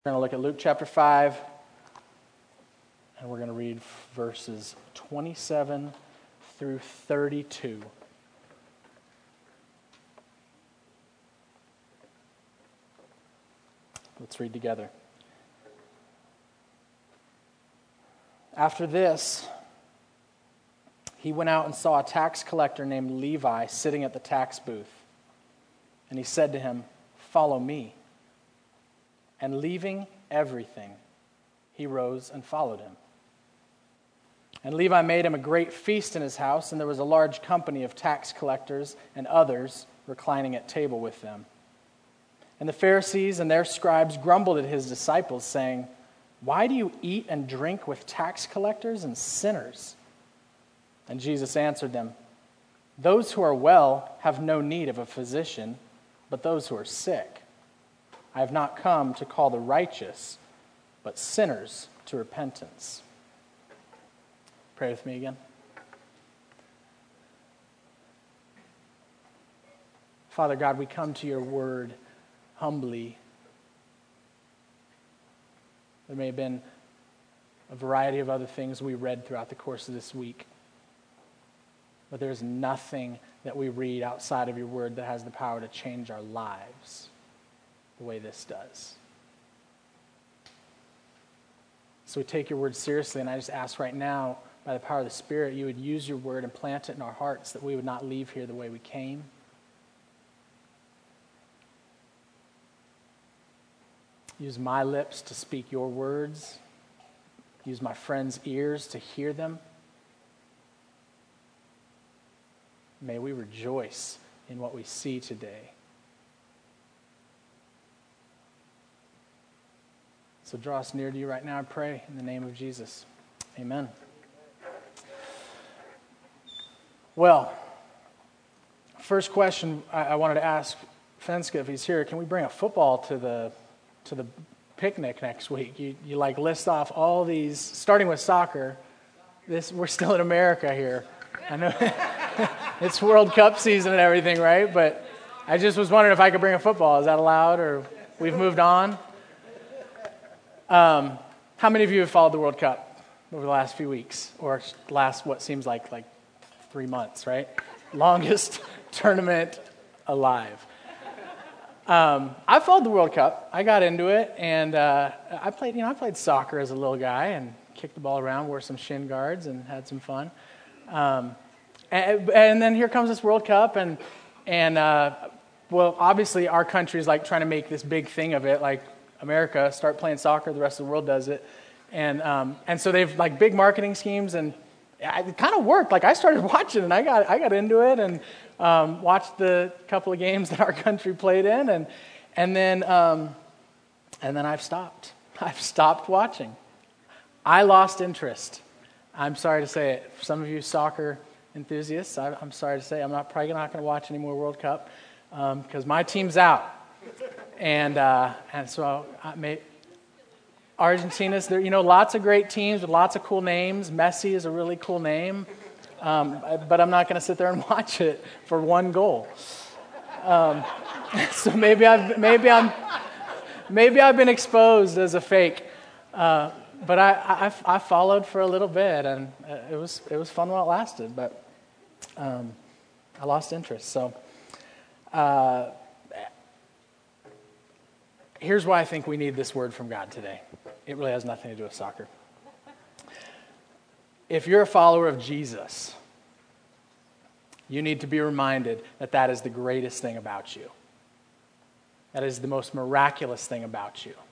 We're going to look at Luke chapter 5, and we're going to read verses 27 through 32. Let's read together. After this, he went out and saw a tax collector named Levi sitting at the tax booth. And he said to him, "Follow me." And leaving everything, he rose and followed him. And Levi made him a great feast in his house, and there was a large company of tax collectors and others reclining at table with them. And the Pharisees and their scribes grumbled at his disciples, saying, "Why do you eat and drink with tax collectors and sinners?" And Jesus answered them, "Those who are well have no need of a physician, but those who are sick. I have not come to call the righteous, but sinners to repentance." Pray with me again. Father God, we come to your word humbly. There may have been a variety of other things we read throughout the course of this week, but there's nothing that we read outside of your word that has the power to change our lives the way this does. So we take your word seriously, and I just ask right now, by the power of the Spirit, you would use your word and plant it in our hearts, that we would not leave here the way we came. Use my lips to speak your words. Use my friends' ears to hear them. May we rejoice in what we see today. So draw us near to you right now, I pray, in the name of Jesus. Amen. Well, first question I wanted to ask Fenska, if he's here, can we bring a football to the picnic next week? You like list off all these, starting with soccer. We're still in America here. I know it's World Cup season and everything, right? But I just was wondering if I could bring a football. Is that allowed, or we've moved on? How many of you have followed the World Cup over the last few weeks, or last what seems like 3 months, right? Longest tournament alive. I followed the World Cup. I got into it, and I played soccer as a little guy and kicked the ball around, wore some shin guards, and had some fun. And then here comes this World Cup, and well, obviously our country is like trying to make this big thing of it, like America, start playing soccer, the rest of the world does it. And so they've like big marketing schemes, and it kind of worked. Like I started watching, and I got into it, and watched the couple of games that our country played in, and then I've stopped. I've stopped watching. I lost interest. I'm sorry to say it. For some of you soccer enthusiasts, I'm sorry to say I'm probably not going to watch any more World Cup because my team's out. And so Argentina's there. Lots of great teams with lots of cool names. Messi is a really cool name, but I'm not going to sit there and watch it for one goal. So maybe I've been exposed as a fake, but I followed for a little bit, and it was fun while it lasted. But I lost interest. So. Here's why I think we need this word from God today. It really has nothing to do with soccer. If you're a follower of Jesus, you need to be reminded that that is the greatest thing about you. That is the most miraculous thing about you.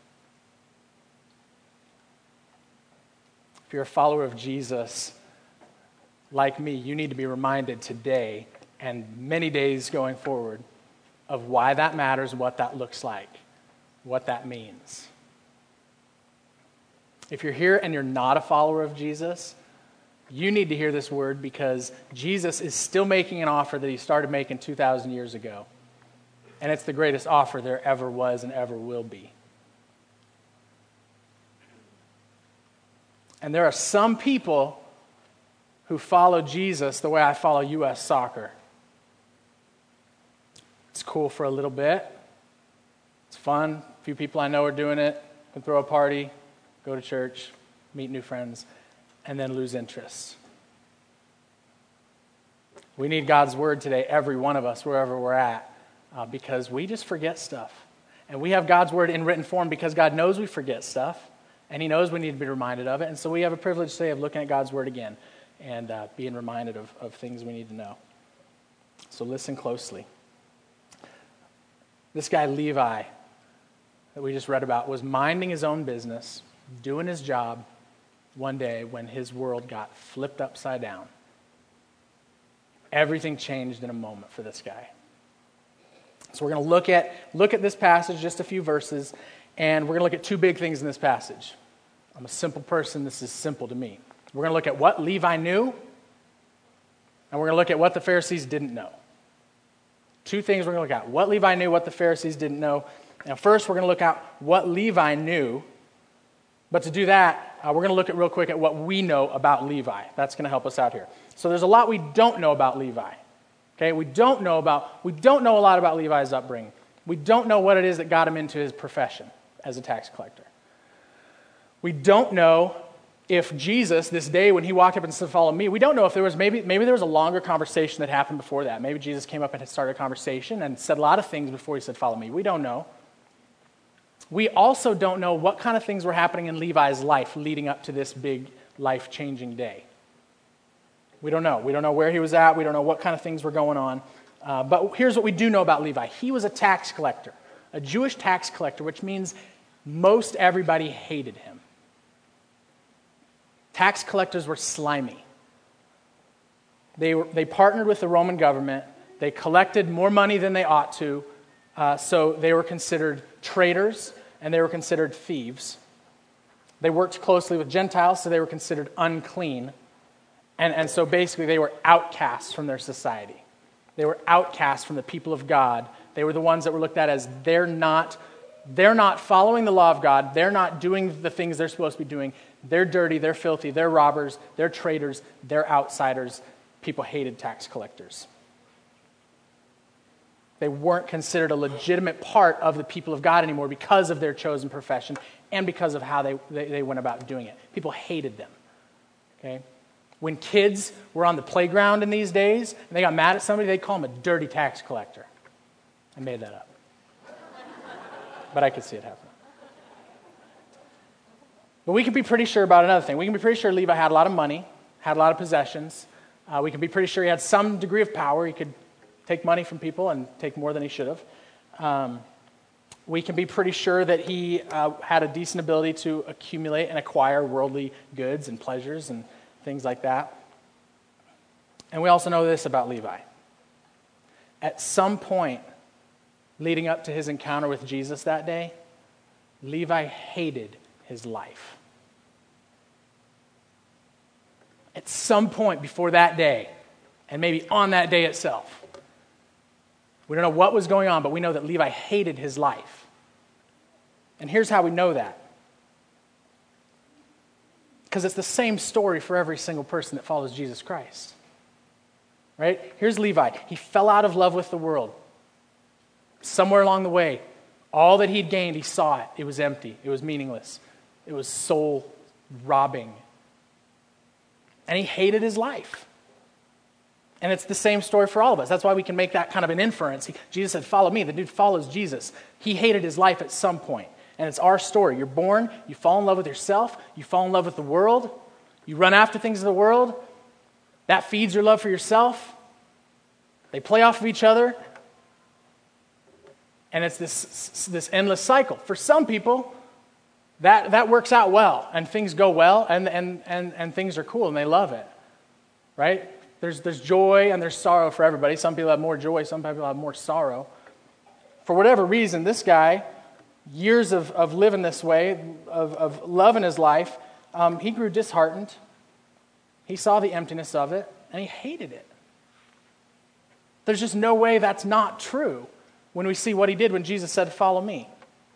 If you're a follower of Jesus, like me, you need to be reminded today and many days going forward of why that matters, what that looks like, what that means. If you're here and you're not a follower of Jesus, you need to hear this word, because Jesus is still making an offer that he started making 2,000 years ago. And it's the greatest offer there ever was and ever will be. And there are some people who follow Jesus the way I follow U.S. soccer. It's cool for a little bit. It's fun. A few people I know are doing it. can throw a party, go to church, meet new friends, and then lose interest. We need God's word today, every one of us, wherever we're at, because we just forget stuff. And we have God's word in written form because God knows we forget stuff, and he knows we need to be reminded of it. And so we have a privilege today of looking at God's word again and being reminded of things we need to know. So listen closely. This guy, Levi, that we just read about, was minding his own business, doing his job one day when his world got flipped upside down. Everything changed in a moment for this guy. So we're going to look at this passage, just a few verses, and we're going to look at two big things in this passage. I'm a simple person. This is simple to me. We're going to look at what Levi knew, and we're going to look at what the Pharisees didn't know. Two things we're going to look at. What Levi knew, what the Pharisees didn't know. Now, first, we're going to look at what Levi knew. But to do that, we're going to look at real quick at what we know about Levi. That's going to help us out here. So there's a lot we don't know about Levi. Okay, we don't know a lot about Levi's upbringing. We don't know what it is that got him into his profession as a tax collector. We don't know if Jesus, this day when he walked up and said, "Follow me," we don't know if there was maybe there was a longer conversation that happened before that. Maybe Jesus came up and had started a conversation and said a lot of things before he said, "Follow me." We don't know. We also don't know what kind of things were happening in Levi's life leading up to this big life-changing day. We don't know. We don't know where he was at. We don't know what kind of things were going on. But here's what we do know about Levi. He was a tax collector, a Jewish tax collector, which means most everybody hated him. Tax collectors were slimy. They partnered with the Roman government. They collected more money than they ought to, so they were considered traitors, and they were considered thieves. They worked closely with Gentiles, so they were considered unclean. And so basically they were outcasts from their society. They were outcasts from the people of God. They were the ones that were looked at as they're not following the law of God. They're not doing the things they're supposed to be doing. They're dirty, they're filthy, they're robbers, they're traitors, they're outsiders. People hated tax collectors. They weren't considered a legitimate part of the people of God anymore because of their chosen profession and because of how they went about doing it. People hated them. Okay? When kids were on the playground in these days and they got mad at somebody, they'd call them a dirty tax collector. I made that up. But I could see it happening. But we can be pretty sure about another thing. We can be pretty sure Levi had a lot of money, had a lot of possessions. We can be pretty sure he had some degree of power. He could take money from people and take more than he should have. We can be pretty sure that he had a decent ability to accumulate and acquire worldly goods and pleasures and things like that. And we also know this about Levi. At some point leading up to his encounter with Jesus that day, Levi hated his life. At some point before that day, and maybe on that day itself, we don't know what was going on, but we know that Levi hated his life. And here's how we know that. Because it's the same story for every single person that follows Jesus Christ. Right? Here's Levi. He fell out of love with the world. Somewhere along the way, all that he'd gained, he saw it. It was empty. It was meaningless. It was soul-robbing. And he hated his life. And it's the same story for all of us. That's why we can make that kind of an inference. Jesus said, "Follow me." The dude follows Jesus. He hated his life at some point. And it's our story. You're born, you fall in love with yourself, you fall in love with the world, you run after things of the world. That feeds your love for yourself. They play off of each other. And it's this endless cycle. For some people, that works out well, and things go well, and things are cool, and they love it. Right? There's joy and there's sorrow for everybody. Some people have more joy, some people have more sorrow. For whatever reason, this guy, years of living this way, of loving his life, he grew disheartened. He saw the emptiness of it, and he hated it. There's just no way that's not true when we see what he did when Jesus said, "Follow me."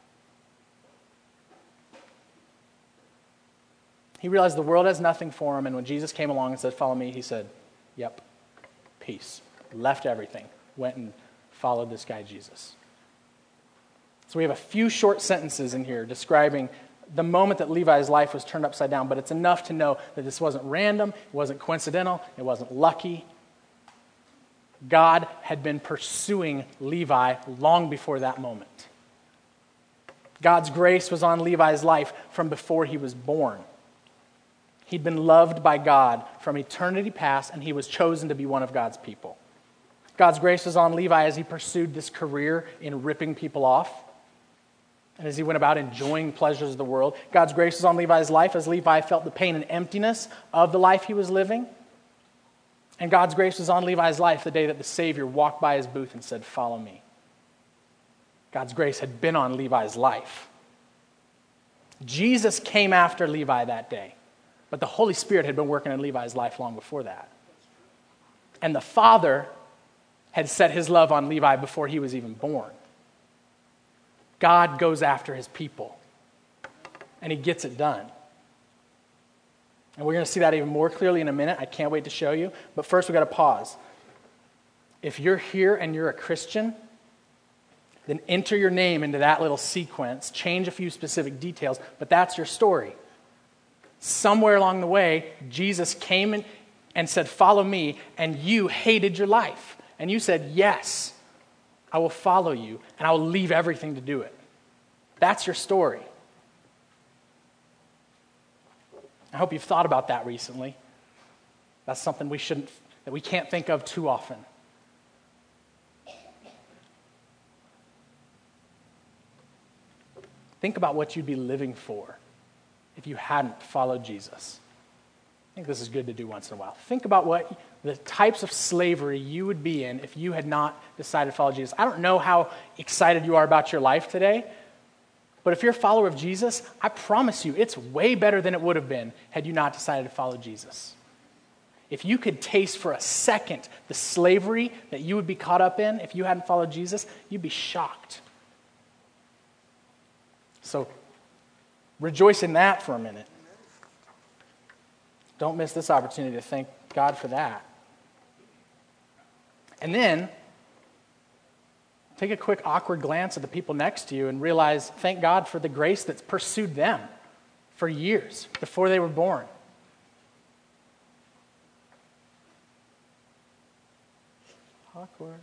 He realized the world has nothing for him, and when Jesus came along and said, "Follow me," he said, "Yep, peace." Left everything, went and followed this guy Jesus. So we have a few short sentences in here describing the moment that Levi's life was turned upside down, but it's enough to know that this wasn't random, it wasn't coincidental, it wasn't lucky. God had been pursuing Levi long before that moment. God's grace was on Levi's life from before he was born. He'd been loved by God from eternity past, and he was chosen to be one of God's people. God's grace was on Levi as he pursued this career in ripping people off, and as he went about enjoying the pleasures of the world. God's grace was on Levi's life as Levi felt the pain and emptiness of the life he was living. And God's grace was on Levi's life the day that the Savior walked by his booth and said, "Follow me." God's grace had been on Levi's life. Jesus came after Levi that day, but the Holy Spirit had been working in Levi's life long before that. And the Father had set his love on Levi before he was even born. God goes after his people, and he gets it done. And we're going to see that even more clearly in a minute. I can't wait to show you. But first, we've got to pause. If you're here and you're a Christian, then enter your name into that little sequence, change a few specific details, but that's your story. Somewhere along the way, Jesus came in and said, "Follow me," and you hated your life. And you said, "Yes, I will follow you, and I will leave everything to do it." That's your story. I hope you've thought about that recently. That's something that we can't think of too often. Think about what you'd be living for if you hadn't followed Jesus. I think this is good to do once in a while. Think about what the types of slavery you would be in if you had not decided to follow Jesus. I don't know how excited you are about your life today, but if you're a follower of Jesus, I promise you it's way better than it would have been had you not decided to follow Jesus. If you could taste for a second the slavery that you would be caught up in if you hadn't followed Jesus, you'd be shocked. So rejoice in that for a minute. Don't miss this opportunity to thank God for that. And then take a quick awkward glance at the people next to you and realize, thank God for the grace that's pursued them for years before they were born. Awkward.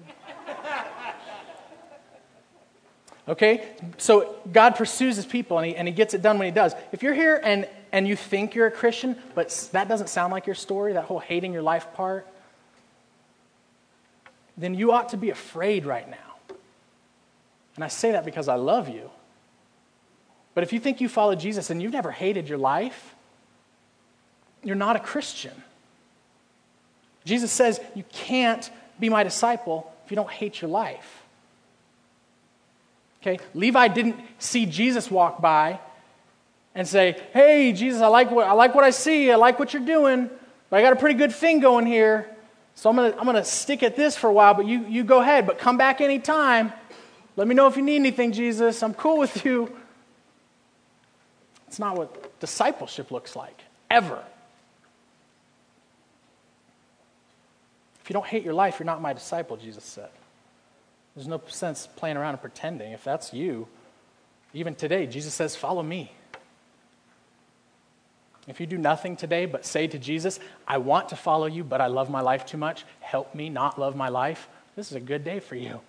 Okay, so God pursues his people, and he gets it done when he does. If you're here and you think you're a Christian, but that doesn't sound like your story, that whole hating your life part, then you ought to be afraid right now. And I say that because I love you. But if you think you follow Jesus and you've never hated your life, you're not a Christian. Jesus says you can't be my disciple if you don't hate your life. Okay, Levi didn't see Jesus walk by and say, "Hey, Jesus, I like what I see. I like what you're doing, but I got a pretty good thing going here. So I'm gonna stick at this for a while, but you go ahead, but come back anytime. Let me know if you need anything, Jesus. I'm cool with you." It's not what discipleship looks like, ever. If you don't hate your life, you're not my disciple, Jesus said. There's no sense playing around and pretending. If that's you, even today, Jesus says, "Follow me." If you do nothing today but say to Jesus, "I want to follow you, but I love my life too much. Help me not love my life," this is a good day for you.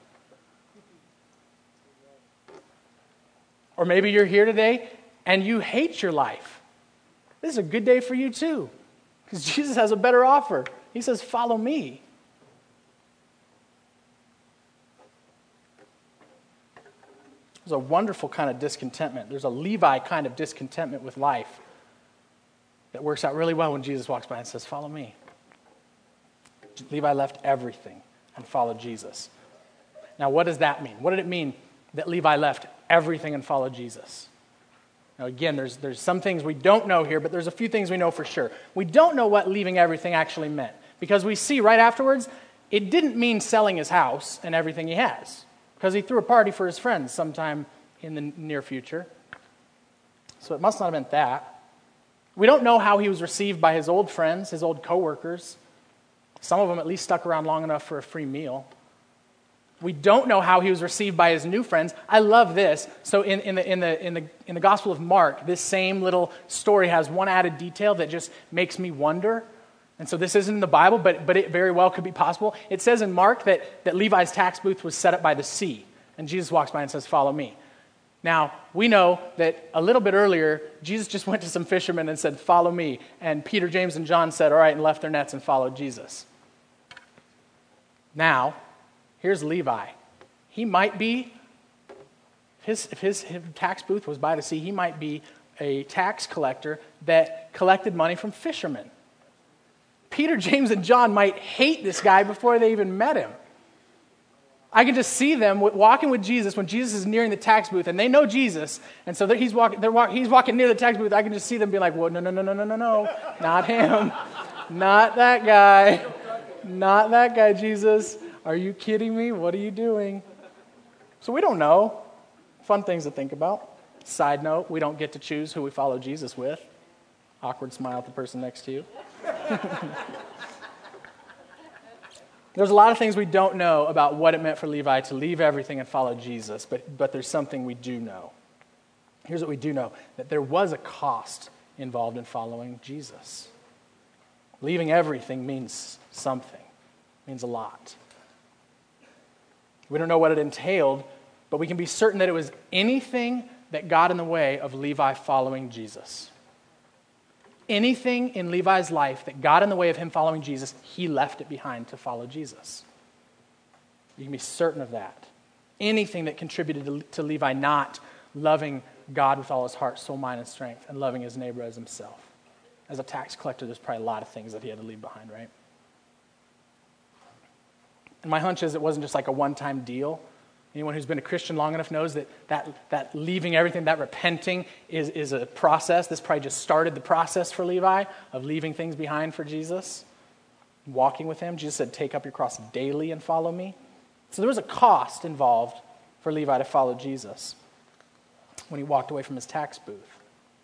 Or maybe you're here today and you hate your life. This is a good day for you too, because Jesus has a better offer. He says, "Follow me." There's a wonderful kind of discontentment. There's a Levi kind of discontentment with life that works out really well when Jesus walks by and says, "Follow me." Levi left everything and followed Jesus. Now, what does that mean? What did it mean that Levi left everything and followed Jesus? Now, again, there's some things we don't know here, but there's a few things we know for sure. We don't know what leaving everything actually meant, because we see right afterwards, it didn't mean selling his house and everything he has, because he threw a party for his friends sometime in the near future. So it must not have meant that. We don't know how he was received by his old friends, his old coworkers. Some of them at least stuck around long enough for a free meal. We don't know how he was received by his new friends. I love this. So in the Gospel of Mark, this same little story has one added detail that just makes me wonder. And so this isn't in the Bible, but it very well could be possible. It says in Mark that Levi's tax booth was set up by the sea. And Jesus walks by and says, "Follow me." Now, we know that a little bit earlier, Jesus just went to some fishermen and said, "Follow me." And Peter, James, and John said, "All right," and left their nets and followed Jesus. Now, here's Levi. He might be, if his tax booth was by the sea, he might be a tax collector that collected money from fishermen. Peter, James, and John might hate this guy before they even met him. I can just see them walking with Jesus when Jesus is nearing the tax booth, and they know Jesus, and so he's walking near the tax booth. I can just see them be like, "Well, no, not him, not that guy, not that guy, Jesus. Are you kidding me? What are you doing?" So we don't know. Fun things to think about. Side note, we don't get to choose who we follow Jesus with. Awkward smile at the person next to you. There's a lot of things we don't know about what it meant for Levi to leave everything and follow Jesus, but there's something we do know. Here's what we do know, that there was a cost involved in following Jesus. Leaving everything means something, means a lot. We don't know what it entailed, but we can be certain that it was anything that got in the way of Levi following Jesus. Anything in Levi's life that got in the way of him following Jesus, he left it behind to follow Jesus. You can be certain of that. Anything that contributed to Levi not loving God with all his heart, soul, mind, and strength, and loving his neighbor as himself. As a tax collector, there's probably a lot of things that he had to leave behind, right? And my hunch is it wasn't just like a one-time deal. Anyone who's been a Christian long enough knows that leaving everything, that repenting is a process. This probably just started the process for Levi of leaving things behind for Jesus, walking with him. Jesus said, "Take up your cross daily and follow me." So there was a cost involved for Levi to follow Jesus when he walked away from his tax booth.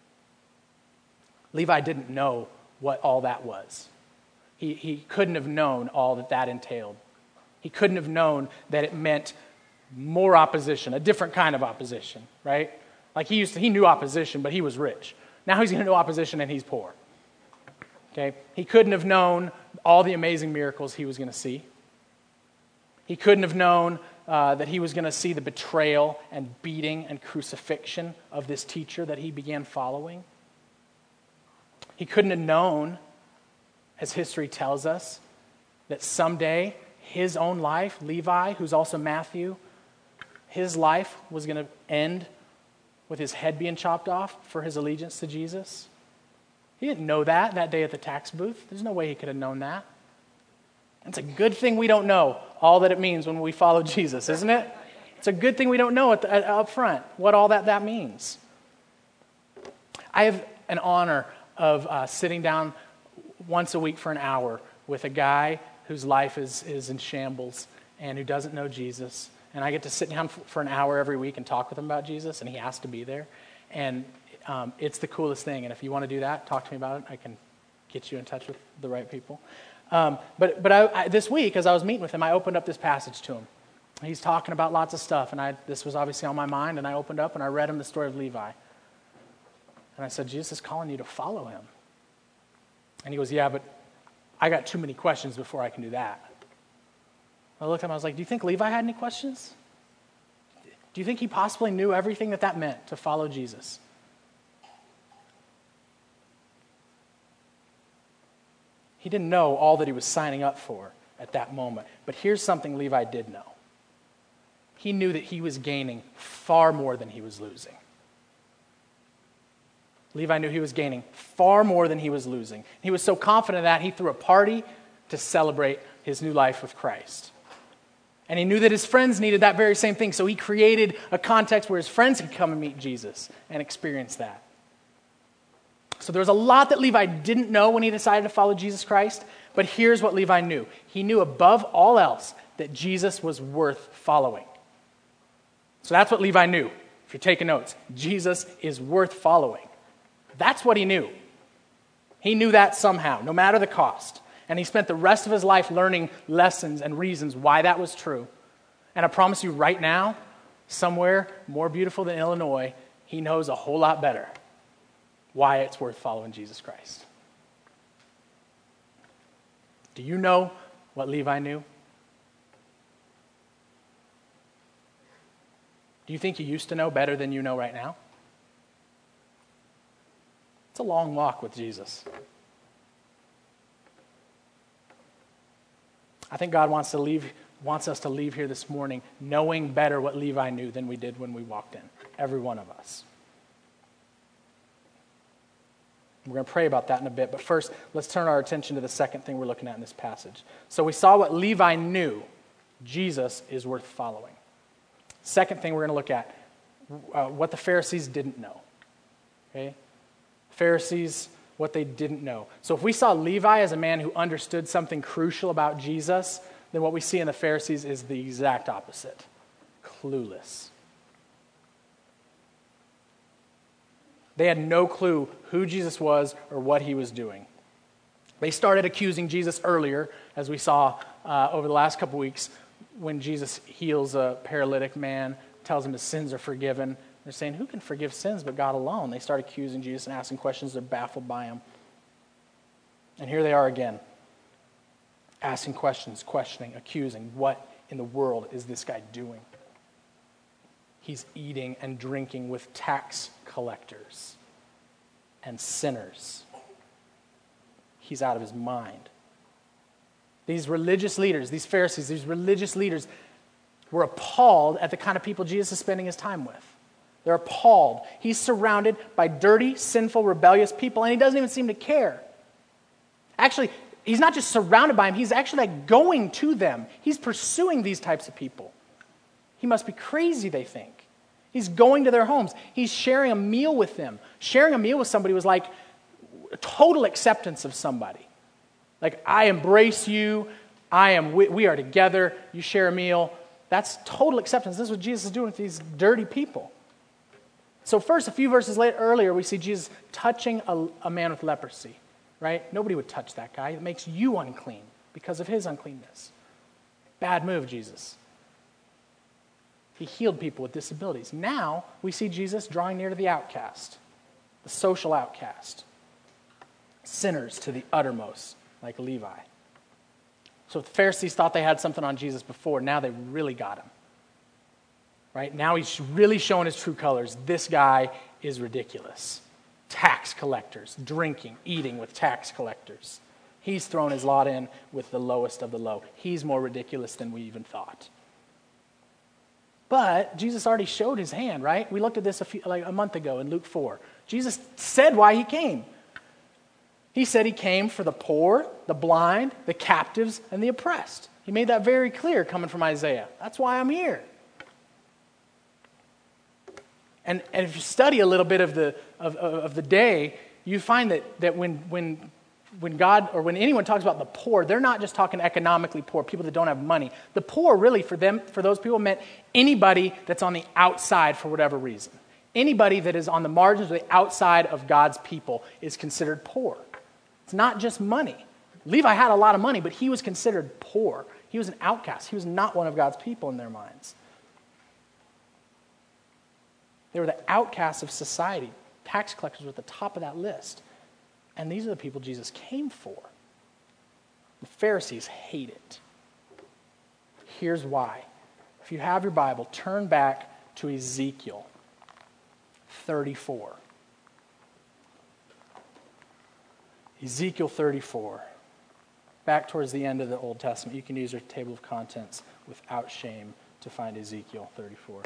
Levi didn't know what all that was. He couldn't have known all that entailed. He couldn't have known that it meant more opposition, a different kind of opposition, right? Like he knew opposition, but he was rich. Now he's going to know opposition and he's poor. Okay? He couldn't have known all the amazing miracles he was going to see. He couldn't have known that he was going to see the betrayal and beating and crucifixion of this teacher that he began following. He couldn't have known, as history tells us, that someday his own life, Levi, who's also Matthew, his life was going to end with his head being chopped off for his allegiance to Jesus. He didn't know that day at the tax booth. There's no way he could have known that. It's a good thing we don't know all that it means when we follow Jesus, isn't it? It's a good thing we don't know up front what all that means. I have an honor of sitting down once a week for an hour with a guy whose life is in shambles and who doesn't know Jesus. And I get to sit down for an hour every week and talk with him about Jesus, and he has to be there. And it's the coolest thing. And if you want to do that, talk to me about it. I can get you in touch with the right people. But I, this week, as I was meeting with him, I opened up this passage to him. He's talking about lots of stuff, and this was obviously on my mind, and I opened up and I read him the story of Levi. And I said, Jesus is calling you to follow him. And he goes, "Yeah, but I got too many questions before I can do that." I looked at him, I was like, "Do you think Levi had any questions? Do you think he possibly knew everything that meant to follow Jesus?" He didn't know all that he was signing up for at that moment. But here's something Levi did know. He knew that he was gaining far more than he was losing. Levi knew he was gaining far more than he was losing. He was so confident of that, he threw a party to celebrate his new life with Christ. And he knew that his friends needed that very same thing, so he created a context where his friends could come and meet Jesus and experience that. So there was a lot that Levi didn't know when he decided to follow Jesus Christ, but here's what Levi knew. He knew above all else that Jesus was worth following. So that's what Levi knew. If you're taking notes, Jesus is worth following. That's what he knew. He knew that somehow, no matter the cost. And he spent the rest of his life learning lessons and reasons why that was true. And I promise you right now, somewhere more beautiful than Illinois, he knows a whole lot better why it's worth following Jesus Christ. Do you know what Levi knew? Do you think you used to know better than you know right now? It's a long walk with Jesus. I think God wants us to leave here this morning knowing better what Levi knew than we did when we walked in. Every one of us. We're going to pray about that in a bit, but first, let's turn our attention to the second thing we're looking at in this passage. So we saw what Levi knew. Jesus is worth following. Second thing we're going to look at, what the Pharisees didn't know. Okay? Pharisees, what they didn't know. So if we saw Levi as a man who understood something crucial about Jesus, then what we see in the Pharisees is the exact opposite. Clueless. They had no clue who Jesus was or what he was doing. They started accusing Jesus earlier, as we saw over the last couple weeks, when Jesus heals a paralytic man, tells him his sins are forgiven. They're saying, who can forgive sins but God alone? They start accusing Jesus and asking questions. They're baffled by him. And here they are again, asking questions, questioning, accusing. What in the world is this guy doing? He's eating and drinking with tax collectors and sinners. He's out of his mind. These religious leaders, these Pharisees, these religious leaders were appalled at the kind of people Jesus is spending his time with. They're appalled. He's surrounded by dirty, sinful, rebellious people, and he doesn't even seem to care. Actually, he's not just surrounded by them, he's actually going to them. He's pursuing these types of people. He must be crazy, they think. He's going to their homes. He's sharing a meal with them. Sharing a meal with somebody was like total acceptance of somebody. Like, I embrace you. We are together. You share a meal. That's total acceptance. This is what Jesus is doing with these dirty people. So first, a few verses earlier, we see Jesus touching a man with leprosy, right? Nobody would touch that guy. It makes you unclean because of his uncleanness. Bad move, Jesus. He healed people with disabilities. Now, we see Jesus drawing near to the outcast, the social outcast, sinners to the uttermost, like Levi. So if the Pharisees thought they had something on Jesus before, now they really got him. Right? Now he's really showing his true colors. This guy is ridiculous. Tax collectors, drinking, eating with tax collectors. He's thrown his lot in with the lowest of the low. He's more ridiculous than we even thought. But Jesus already showed his hand, right? We looked at this a month ago in Luke 4. Jesus said why he came. He said he came for the poor, the blind, the captives, and the oppressed. He made that very clear coming from Isaiah. That's why I'm here. And if you study a little bit of the day, you find that when God or when anyone talks about the poor, they're not just talking economically poor, people that don't have money. The poor really for those people meant anybody that's on the outside for whatever reason. Anybody that is on the margins or the outside of God's people is considered poor. It's not just money. Levi had a lot of money, but he was considered poor. He was an outcast. He was not one of God's people in their minds. They were the outcasts of society. Tax collectors were at the top of that list. And these are the people Jesus came for. The Pharisees hate it. Here's why. If you have your Bible, turn back to Ezekiel 34. Ezekiel 34. Back towards the end of the Old Testament. You can use your table of contents without shame to find Ezekiel 34.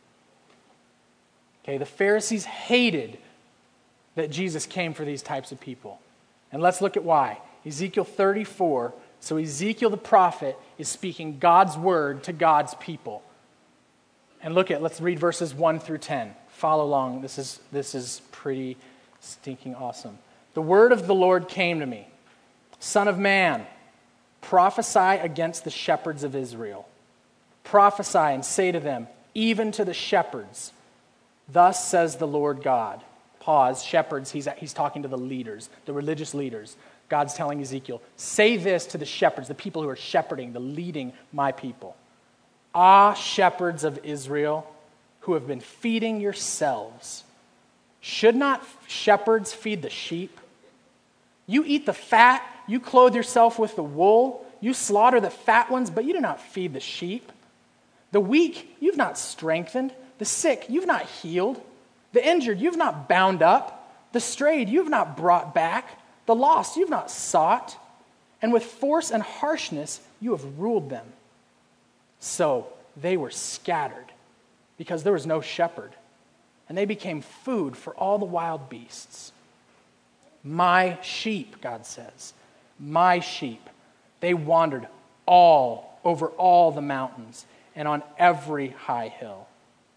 Okay, the Pharisees hated that Jesus came for these types of people. And let's look at why. Ezekiel 34. So Ezekiel the prophet is speaking God's word to God's people. And let's read verses 1 through 10. Follow along. This is pretty stinking awesome. The word of the Lord came to me. Son of man, prophesy against the shepherds of Israel. Prophesy and say to them, even to the shepherds, thus says the Lord God. Pause, shepherds, he's talking to the leaders, the religious leaders. God's telling Ezekiel, say this to the shepherds, the people who are shepherding, the leading my people. Ah, shepherds of Israel, who have been feeding yourselves. Should not shepherds feed the sheep? You eat the fat, you clothe yourself with the wool, you slaughter the fat ones, but you do not feed the sheep. The weak you've not strengthened, the sick you've not healed, the injured you've not bound up, the strayed you've not brought back, the lost you've not sought, and with force and harshness you have ruled them. So they were scattered because there was no shepherd, and they became food for all the wild beasts. My sheep, God says, my sheep, they wandered all over all the mountains and on every high hill.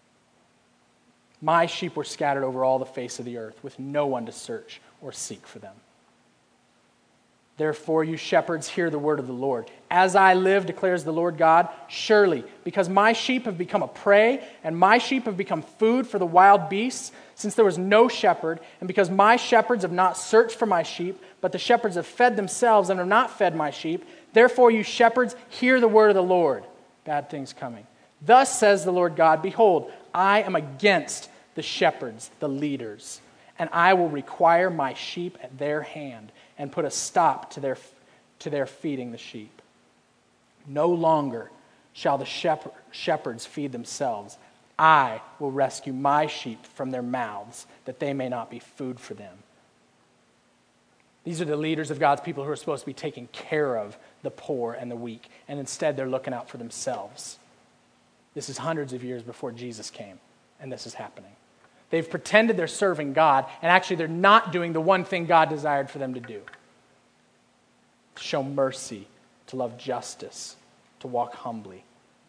My sheep were scattered over all the face of the earth, with no one to search or seek for them. Therefore, you shepherds, hear the word of the Lord. As I live, declares the Lord God, surely, because my sheep have become a prey, and my sheep have become food for the wild beasts, since there was no shepherd, and because my shepherds have not searched for my sheep, but the shepherds have fed themselves and have not fed my sheep, therefore, you shepherds, hear the word of the Lord. Bad things coming. Thus says the Lord God, behold, I am against the shepherds, the leaders, and I will require my sheep at their hand, and put a stop to their feeding the sheep. No longer shall the shepherds feed themselves. I will rescue my sheep from their mouths, that they may not be food for them. These are the leaders of God's people who are supposed to be taking care of the poor and the weak, and instead they're looking out for themselves. This is hundreds of years before Jesus came, and this is happening. They've pretended they're serving God, and actually they're not doing the one thing God desired for them to do. To show mercy, to love justice, to walk humbly.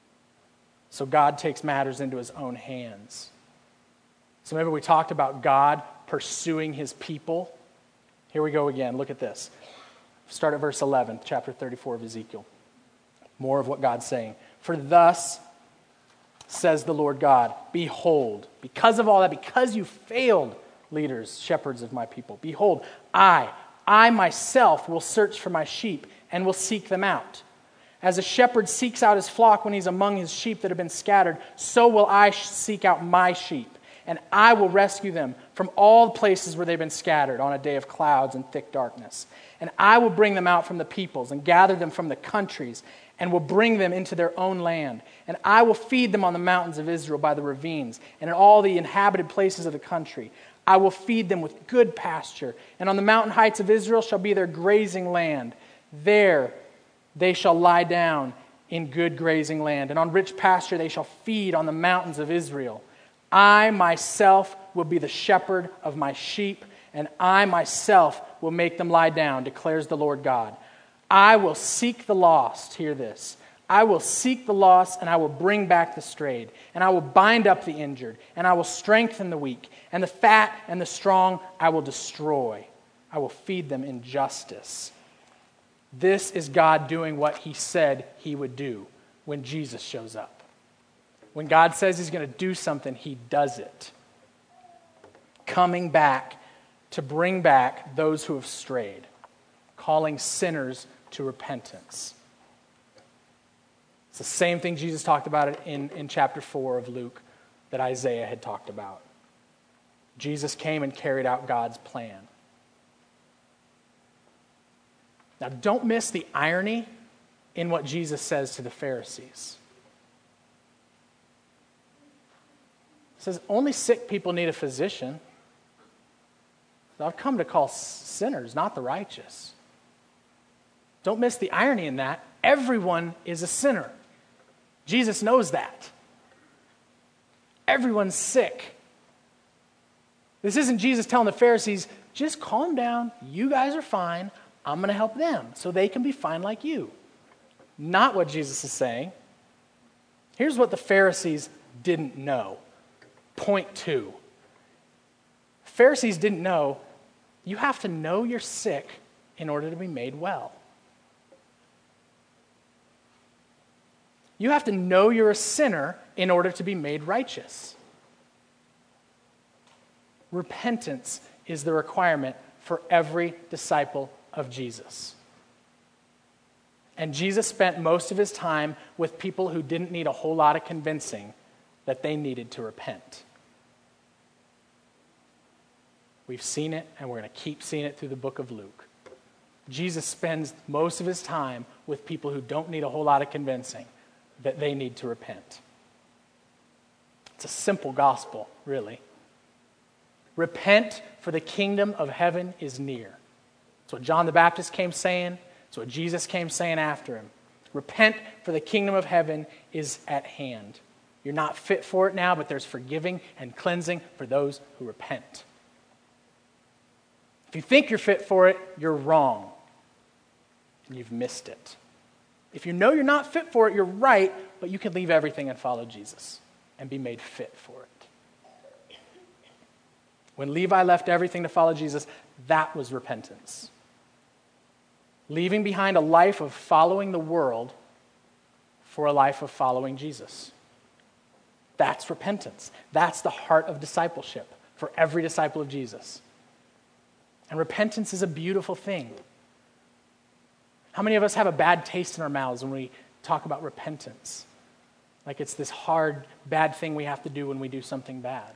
So God takes matters into his own hands. So remember we talked about God pursuing his people. Here we go again. Look at this. Start at verse 11, chapter 34 of Ezekiel. More of what God's saying. For thus says the Lord God, behold, because of all that, because you failed, leaders, shepherds of my people, behold, I myself will search for my sheep and will seek them out. As a shepherd seeks out his flock when he's among his sheep that have been scattered, so will I seek out my sheep, and I will rescue them from all the places where they've been scattered on a day of clouds and thick darkness. And I will bring them out from the peoples and gather them from the countries and will bring them into their own land. And I will feed them on the mountains of Israel by the ravines and in all the inhabited places of the country. I will feed them with good pasture. And on the mountain heights of Israel shall be their grazing land. There they shall lie down in good grazing land. And on rich pasture they shall feed on the mountains of Israel. I myself will be the shepherd of my sheep, and I myself will make them lie down, declares the Lord God. I will seek the lost, hear this. I will seek the lost, and I will bring back the strayed, and I will bind up the injured, and I will strengthen the weak, and the fat and the strong I will destroy. I will feed them in justice. This is God doing what he said he would do when Jesus shows up. When God says he's going to do something, he does it. Coming back to bring back those who have strayed, calling sinners to repentance. It's the same thing Jesus talked about in chapter 4 of Luke that Isaiah had talked about. Jesus came and carried out God's plan. Now, don't miss the irony in what Jesus says to the Pharisees. He says, only sick people need a physician. I've come to call sinners, not the righteous. Don't miss the irony in that. Everyone is a sinner. Jesus knows that. Everyone's sick. This isn't Jesus telling the Pharisees, just calm down, you guys are fine, I'm going to help them so they can be fine like you. Not what Jesus is saying. Here's what the Pharisees didn't know. Point 2. Pharisees didn't know you have to know you're sick in order to be made well. You have to know you're a sinner in order to be made righteous. Repentance is the requirement for every disciple of Jesus. And Jesus spent most of his time with people who didn't need a whole lot of convincing that they needed to repent. We've seen it, and we're going to keep seeing it through the book of Luke. Jesus spends most of his time with people who don't need a whole lot of convincing that they need to repent. It's a simple gospel, really. Repent, for the kingdom of heaven is near. That's what John the Baptist came saying. That's what Jesus came saying after him. Repent, for the kingdom of heaven is at hand. You're not fit for it now, but there's forgiving and cleansing for those who repent. If you think you're fit for it, you're wrong. And you've missed it. If you know you're not fit for it, you're right, but you can leave everything and follow Jesus and be made fit for it. When Levi left everything to follow Jesus, that was repentance. Leaving behind a life of following the world for a life of following Jesus. That's repentance. That's the heart of discipleship for every disciple of Jesus. And repentance is a beautiful thing. How many of us have a bad taste in our mouths when we talk about repentance? Like it's this hard, bad thing we have to do when we do something bad.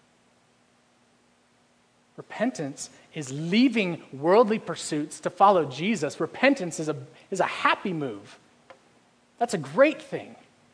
Repentance is leaving worldly pursuits to follow Jesus. Repentance is a happy move. That's a great thing.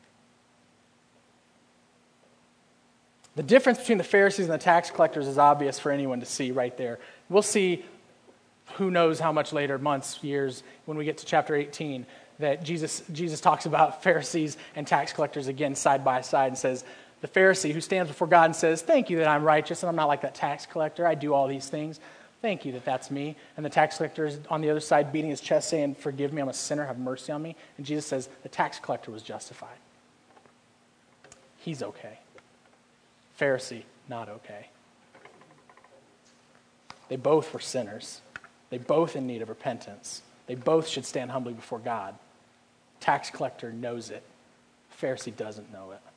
The difference between the Pharisees and the tax collectors is obvious for anyone to see right there. We'll see, who knows how much later, months, years, when we get to chapter 18, that Jesus talks about Pharisees and tax collectors again side by side and says, the Pharisee who stands before God and says, thank you that I'm righteous and I'm not like that tax collector. I do all these things. Thank you that that's me. And the tax collector is on the other side beating his chest saying, forgive me, I'm a sinner, have mercy on me. And Jesus says, the tax collector was justified. He's okay. Pharisee, not okay. They both were sinners. They both in need of repentance. They both should stand humbly before God. Tax collector knows it. Pharisee doesn't know it.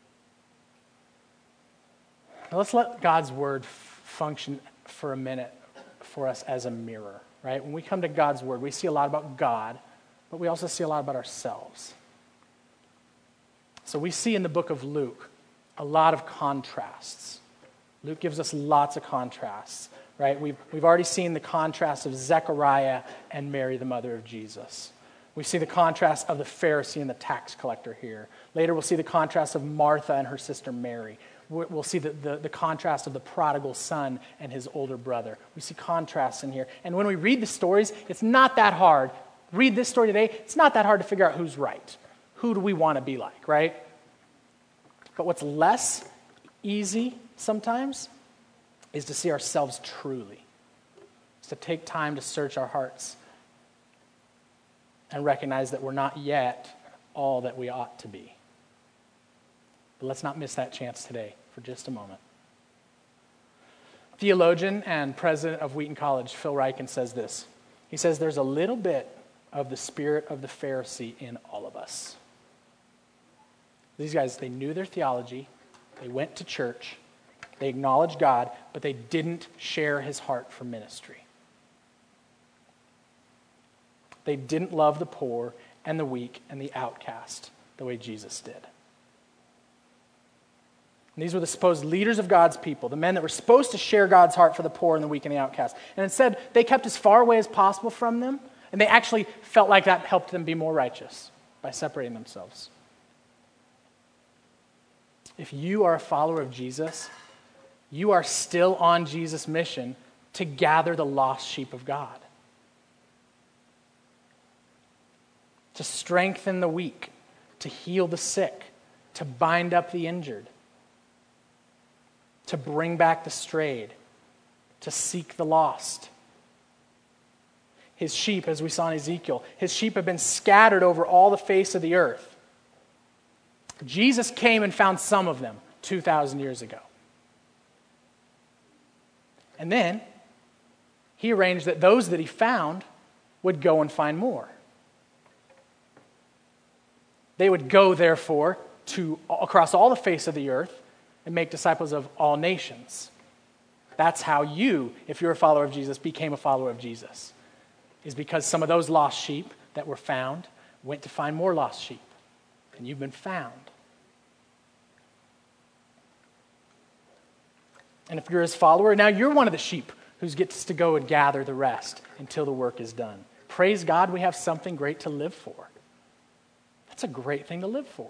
Now let's let God's word function for a minute for us as a mirror, right? When we come to God's word, we see a lot about God, but we also see a lot about ourselves. So we see in the book of Luke a lot of contrasts. Luke gives us lots of contrasts, right? We've already seen the contrast of Zechariah and Mary, the mother of Jesus. We see the contrast of the Pharisee and the tax collector here. Later we'll see the contrast of Martha and her sister Mary. We'll see the contrast of the prodigal son and his older brother. We see contrasts in here. And when we read the stories, it's not that hard. Read this story today, it's not that hard to figure out who's right. Who do we want to be like, right? But what's less easy sometimes is to see ourselves truly. It's to take time to search our hearts and recognize that we're not yet all that we ought to be. But let's not miss that chance today for just a moment. Theologian and president of Wheaton College, Phil Ryken, says this. He says, there's a little bit of the spirit of the Pharisee in all of us. These guys, they knew their theology, they went to church, they acknowledged God, but they didn't share his heart for ministry. They didn't love the poor and the weak and the outcast the way Jesus did. And these were the supposed leaders of God's people, the men that were supposed to share God's heart for the poor and the weak and the outcast. And instead, they kept as far away as possible from them, and they actually felt like that helped them be more righteous by separating themselves. If you are a follower of Jesus, you are still on Jesus' mission to gather the lost sheep of God, to strengthen the weak, to heal the sick, to bind up the injured, to bring back the strayed, to seek the lost. His sheep, as we saw in Ezekiel, his sheep have been scattered over all the face of the earth. Jesus came and found some of them 2,000 years ago. And then he arranged that those that he found would go and find more. They would go, therefore, to across all the face of the earth and make disciples of all nations. That's how you, if you're a follower of Jesus, became a follower of Jesus. Is because some of those lost sheep that were found went to find more lost sheep, and you've been found. And if you're his follower, now you're one of the sheep who gets to go and gather the rest until the work is done. Praise God, we have something great to live for. That's a great thing to live for.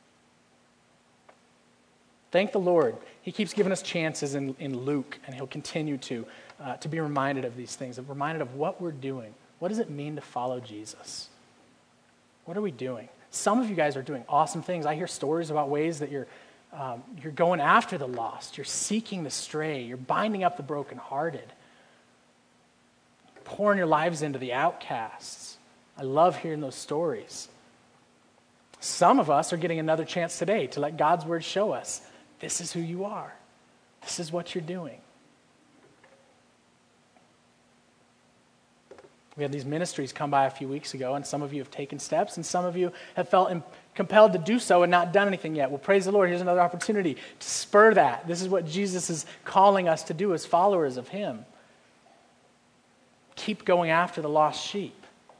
Thank the Lord. He keeps giving us chances in Luke, and he'll continue to be reminded of these things, reminded of what we're doing. What does it mean to follow Jesus? What are we doing? Some of you guys are doing awesome things. I hear stories about ways that you're going after the lost. You're seeking the stray. You're binding up the brokenhearted. Pouring your lives into the outcasts. I love hearing those stories. Some of us are getting another chance today to let God's word show us, this is who you are. This is what you're doing. We had these ministries come by a few weeks ago, and some of you have taken steps, and some of you have felt compelled to do so and not done anything yet. Well, praise the Lord. Here's another opportunity to spur that. This is what Jesus is calling us to do as followers of him. Keep going after the lost sheep.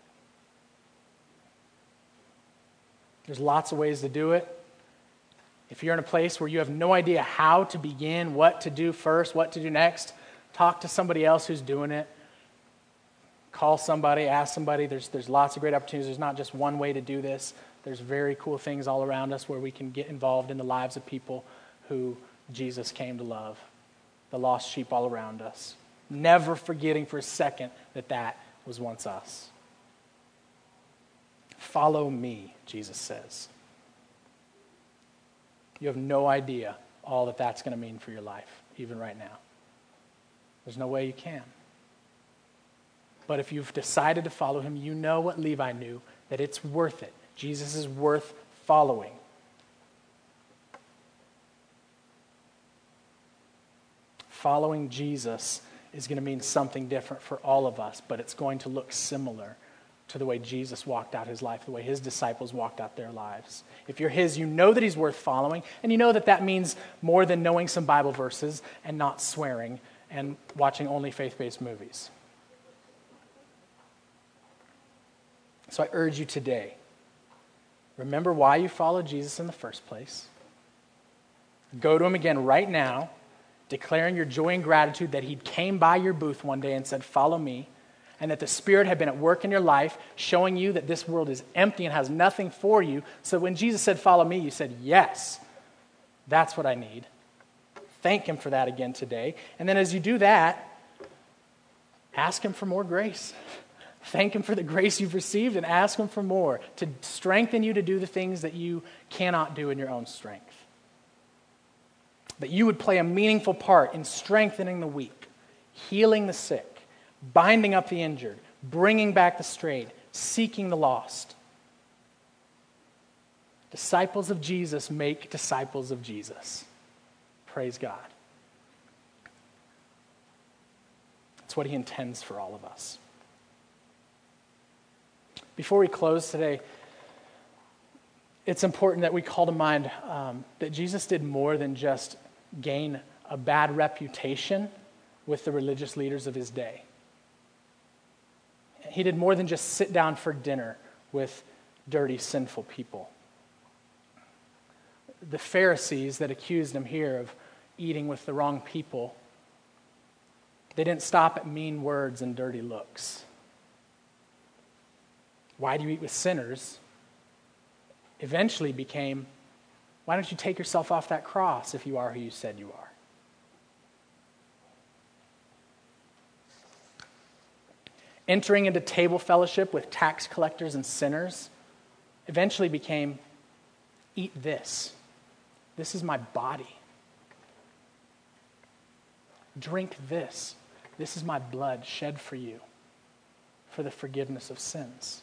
There's lots of ways to do it. If you're in a place where you have no idea how to begin, what to do first, what to do next, talk to somebody else who's doing it. Call somebody, ask somebody. There's lots of great opportunities. There's not just one way to do this. There's very cool things all around us where we can get involved in the lives of people who Jesus came to love. The lost sheep all around us. Never forgetting for a second that was once us. Follow me, Jesus says. You have no idea all that that's going to mean for your life, even right now. There's no way you can. But if you've decided to follow him, you know what Levi knew, that it's worth it. Jesus is worth following. Following Jesus is going to mean something different for all of us, but it's going to look similar to the way Jesus walked out his life, the way his disciples walked out their lives. If you're his, you know that he's worth following, and you know that means more than knowing some Bible verses and not swearing and watching only faith-based movies. So I urge you today, remember why you followed Jesus in the first place. Go to him again right now, declaring your joy and gratitude that he came by your booth one day and said, follow me, and that the Spirit had been at work in your life, showing you that this world is empty and has nothing for you. So when Jesus said, follow me, you said, yes, that's what I need. Thank him for that again today. And then as you do that, ask him for more grace. Thank him for the grace you've received and ask him for more to strengthen you to do the things that you cannot do in your own strength. That you would play a meaningful part in strengthening the weak, healing the sick, binding up the injured, bringing back the strayed, seeking the lost. Disciples of Jesus make disciples of Jesus. Praise God. That's what he intends for all of us. Before we close today, it's important that we call to mind that Jesus did more than just gain a bad reputation with the religious leaders of his day. He did more than just sit down for dinner with dirty, sinful people. The Pharisees that accused him here of eating with the wrong people, they didn't stop at mean words and dirty looks. Why do you eat with sinners? Eventually became, why don't you take yourself off that cross if you are who you said you are? Entering into table fellowship with tax collectors and sinners eventually became, eat this. This is my body. Drink this. This is my blood shed for you for the forgiveness of sins.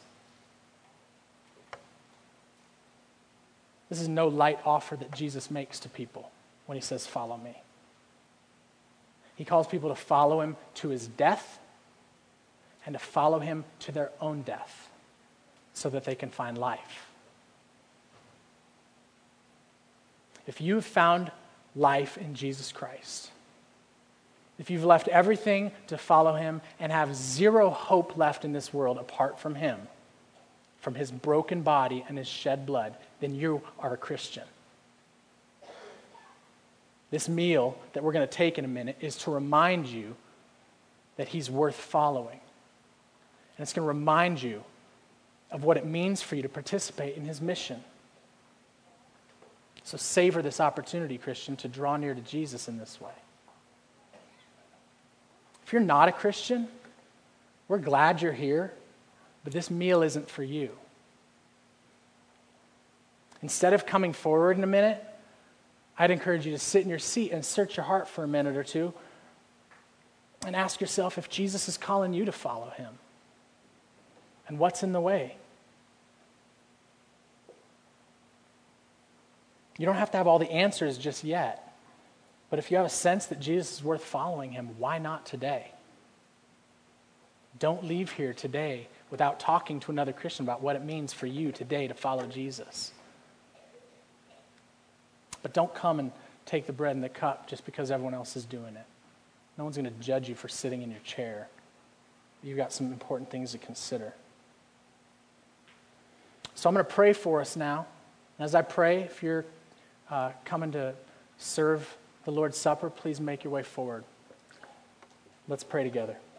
This is no light offer that Jesus makes to people when he says, follow me. He calls people to follow him to his death and to follow him to their own death so that they can find life. If you've found life in Jesus Christ, if you've left everything to follow him and have zero hope left in this world apart from him, from his broken body and his shed blood, then you are a Christian. This meal that we're going to take in a minute is to remind you that he's worth following. And it's going to remind you of what it means for you to participate in his mission. So savor this opportunity, Christian, to draw near to Jesus in this way. If you're not a Christian, we're glad you're here, but this meal isn't for you. Instead of coming forward in a minute, I'd encourage you to sit in your seat and search your heart for a minute or two and ask yourself if Jesus is calling you to follow him. And what's in the way? You don't have to have all the answers just yet. But if you have a sense that Jesus is worth following him, why not today? Don't leave here today without talking to another Christian about what it means for you today to follow Jesus. But don't come and take the bread and the cup just because everyone else is doing it. No one's going to judge you for sitting in your chair. You've got some important things to consider. So I'm going to pray for us now. And as I pray, if you're coming to serve the Lord's Supper, please make your way forward. Let's pray together.